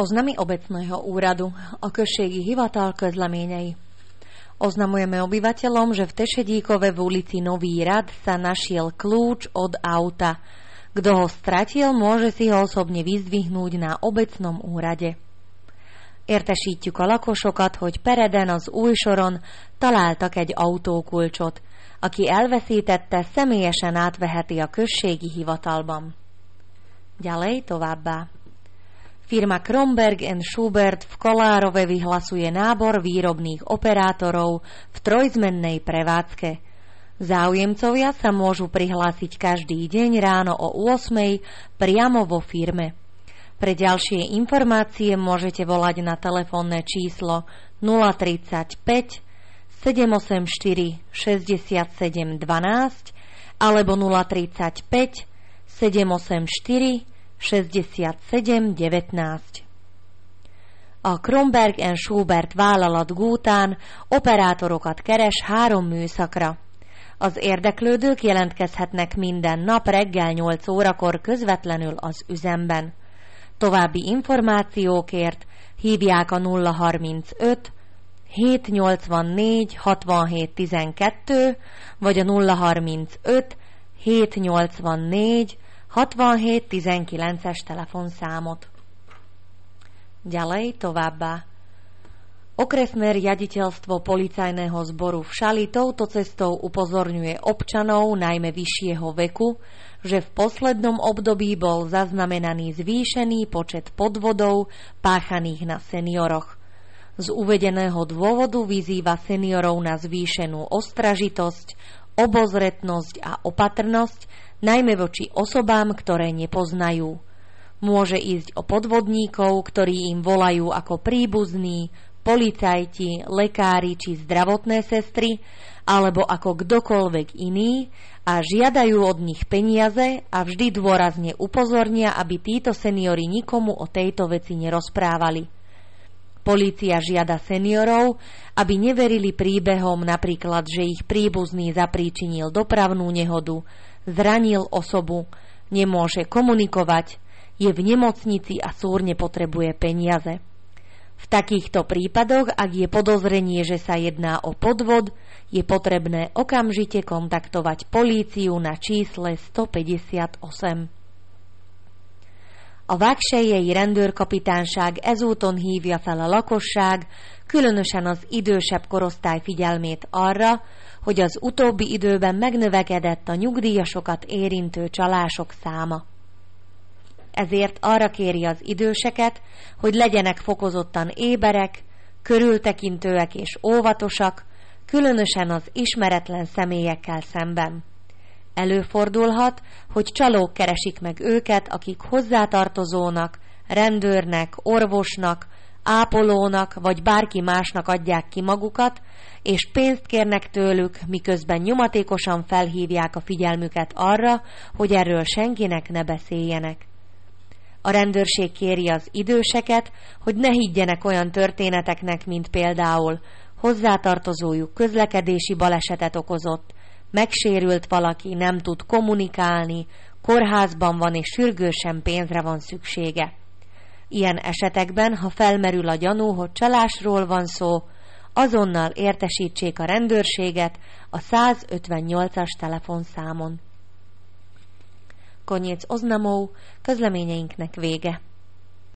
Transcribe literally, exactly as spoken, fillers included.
Oznamy obecného úradu o községi hivatal közleményei. Oznamujeme obyvateľom, že v Tešedíkove v ulici Nový Rad sa našiel kľúč od auta. Kto ho stratil, môže si ho osobne vyzdvihnúť na obecnom úrade. Értesítjük a lakosokat, hogy Pereden az új soron találtak egy autókulcsot. Aki elveszítette, személyesen átveheti a községi hivatalban. Ďalej továbbá. Firma Kromberg and Schubert v Kolárove vyhlasuje nábor výrobných operátorov v trojzmennej prevádzke. Záujemcovia sa môžu prihlásiť každý deň ráno o ôsmej priamo vo firme. Pre ďalšie informácie môžete volať na telefónne číslo nula tridsaťpäť sedem osem štyri šesťdesiatsedem dvanásť alebo nula tridsaťpäť sedem osem štyri šesťdesiatsedem devätnásť. A Kromberg and Schubert vállalat Gútán operátorokat keres három műszakra. Az érdeklődők jelentkezhetnek minden nap reggel nyolc órakor közvetlenül az üzemben. További információkért hívják a nulla harmincöt hétszáznyolcvannégy hatvanhét tizenkettő vagy a nulla harmincöt hétszáznyolcvannégy hatvanhét tizenkilences telefonszámot. Ďalej továbbá. Okresné riaditeľstvo policajného zboru v Šali touto cestou upozorňuje občanov, najmä vyššieho veku, že v poslednom období bol zaznamenaný zvýšený počet podvodov páchaných na senioroch. Z uvedeného dôvodu vyzýva seniorov na zvýšenú ostražitosť, obozretnosť a opatrnosť, najmä voči osobám, ktoré nepoznajú. Môže ísť o podvodníkov, ktorí im volajú ako príbuzní, policajti, lekári či zdravotné sestry, alebo ako kdokoľvek iný a žiadajú od nich peniaze a vždy dôrazne upozornia, aby títo seniori nikomu o tejto veci nerozprávali. Polícia žiada seniorov, aby neverili príbehom napríklad, že ich príbuzný zapríčinil dopravnú nehodu, zranil osobu, nemôže komunikovať, je v nemocnici a súrne potrebuje peniaze. V takýchto prípadoch, ak je podozrenie, že sa jedná o podvod, je potrebné okamžite kontaktovať políciu na čísle stopäťdesiatosem. A vágsellyei rendőrkapitányság ezúton hívja fel a lakosság, különösen az idősebb korosztály figyelmét arra, hogy az utóbbi időben megnövekedett a nyugdíjasokat érintő csalások száma. Ezért arra kéri az időseket, hogy legyenek fokozottan éberek, körültekintőek és óvatosak, különösen az ismeretlen személyekkel szemben. Előfordulhat, hogy csalók keresik meg őket, akik hozzátartozónak, rendőrnek, orvosnak, ápolónak vagy bárki másnak adják ki magukat, és pénzt kérnek tőlük, miközben nyomatékosan felhívják a figyelmüket arra, hogy erről senkinek ne beszéljenek. A rendőrség kéri az időseket, hogy ne higgyenek olyan történeteknek, mint például hozzátartozójuk közlekedési balesetet okozott, megsérült valaki, nem tud kommunikálni, kórházban van és sürgősen pénzre van szüksége. Ilyen esetekben, ha felmerül a gyanú, hogy csalásról van szó, azonnal értesítsék a rendőrséget a százötvennyolcas telefonszámon. Koniec oznamov, közleményeinknek vége.